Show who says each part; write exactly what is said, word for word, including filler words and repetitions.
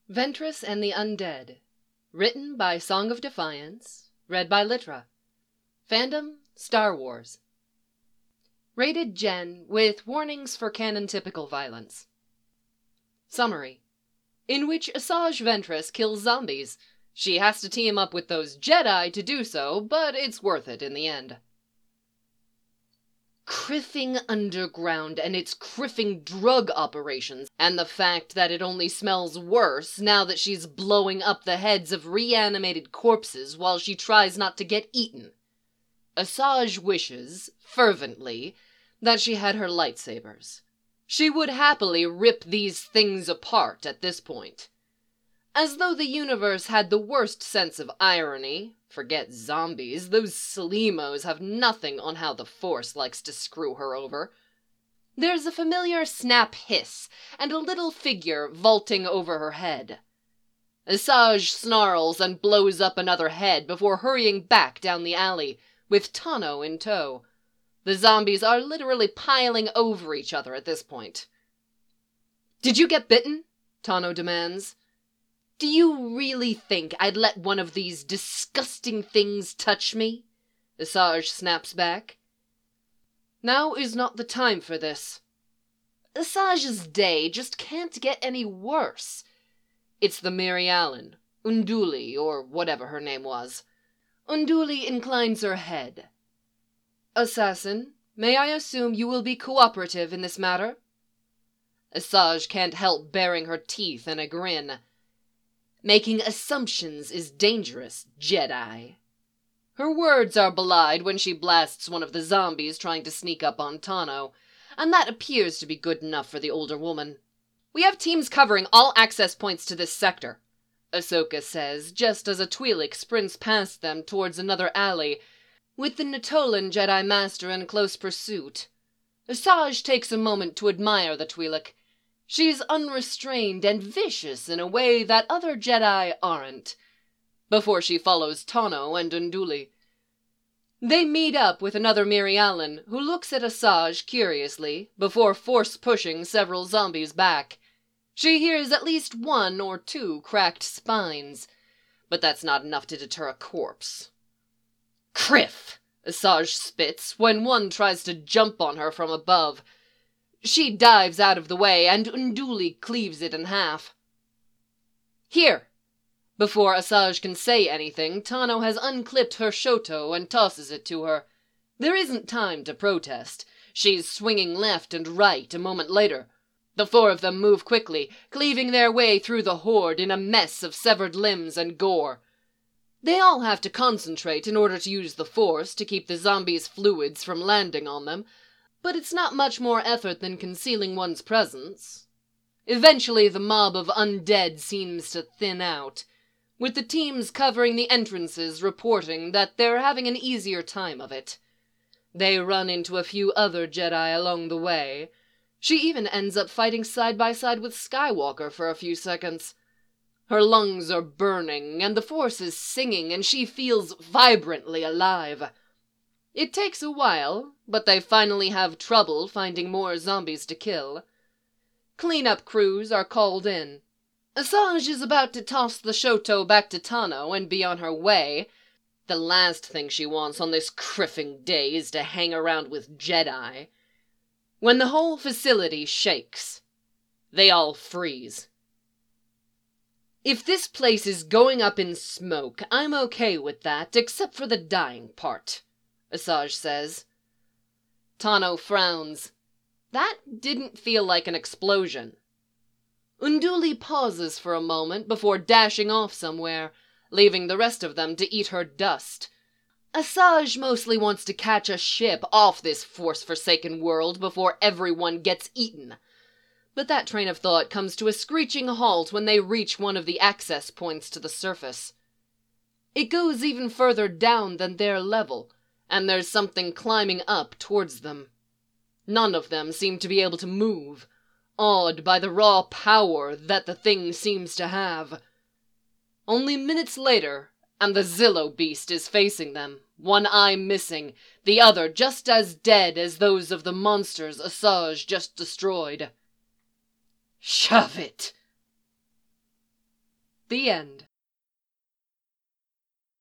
Speaker 1: Ventress and the Undead. Written by Song of Defiance. Read by Litra. Fandom, Star Wars. Rated Gen, with warnings for canon-typical violence. Summary. In which Asajj Ventress kills zombies. She has to team up with those Jedi to do so, but it's worth it in the end. Criffing Underground and its criffing drug operations, and the fact that it only smells worse now that she's blowing up the heads of reanimated corpses while she tries not to get eaten. Asajj wishes, fervently, that she had her lightsabers. She would happily rip these things apart at this point. As though the universe had the worst sense of irony. Forget zombies, those Slimmos have nothing on how the Force likes to screw her over. There's a familiar snap hiss, and a little figure vaulting over her head. Asajj snarls and blows up another head before hurrying back down the alley, with Tano in tow. The zombies are literally piling over each other at this point. "Did you get bitten?" Tano demands. "Do you really think I'd let one of these disgusting things touch me?" Asajj snaps back. "Now is not the time for this." Asajj's day just can't get any worse. It's the Mary Allen, Unduli, or whatever her name was. Unduli inclines her head. "Assassin, may I assume you will be cooperative in this matter?" Asajj can't help baring her teeth in a grin. Making assumptions is dangerous, Jedi. Her words are belied when she blasts one of the zombies trying to sneak up on Tano, and that appears to be good enough for the older woman. "We have teams covering all access points to this sector," Ahsoka says, just as a Twi'lek sprints past them towards another alley, with the Natolan Jedi Master in close pursuit. Asajj takes a moment to admire the Twi'lek. She's unrestrained and vicious in a way that other Jedi aren't, before she follows Tano and Unduli. They meet up with another Mary Allen, who looks at Asajj curiously, before force-pushing several zombies back. She hears at least one or two cracked spines, but that's not enough to deter a corpse. "Criff!" Asajj spits when one tries to jump on her from above. She dives out of the way, and Unduli cleaves it in half. "Here!" Before Asajj can say anything, Tano has unclipped her Shoto and tosses it to her. There isn't time to protest. She's swinging left and right a moment later. The four of them move quickly, cleaving their way through the horde in a mess of severed limbs and gore. They all have to concentrate in order to use the Force to keep the zombies' fluids from landing on them, but it's not much more effort than concealing one's presence. Eventually the mob of undead seems to thin out, with the teams covering the entrances reporting that they're having an easier time of it. They run into a few other Jedi along the way. She even ends up fighting side by side with Skywalker for a few seconds. Her lungs are burning, and the Force is singing, and she feels vibrantly alive. It takes a while, but they finally have trouble finding more zombies to kill. Cleanup crews are called in. Asajj is about to toss the Shoto back to Tano and be on her way. The last thing she wants on this criffing day is to hang around with Jedi. When the whole facility shakes, they all freeze. "If this place is going up in smoke, I'm okay with that, except for the dying part," Asajj says. Tano frowns. That didn't feel like an explosion. Unduli pauses for a moment before dashing off somewhere, leaving the rest of them to eat her dust. Asajj mostly wants to catch a ship off this Force-forsaken world before everyone gets eaten. But that train of thought comes to a screeching halt when they reach one of the access points to the surface. It goes even further down than their level, and there's something climbing up towards them. None of them seem to be able to move, awed by the raw power that the thing seems to have. Only minutes later, and the Zillo beast is facing them, one eye missing, the other just as dead as those of the monsters Asajj just destroyed. "Shove it!" The end.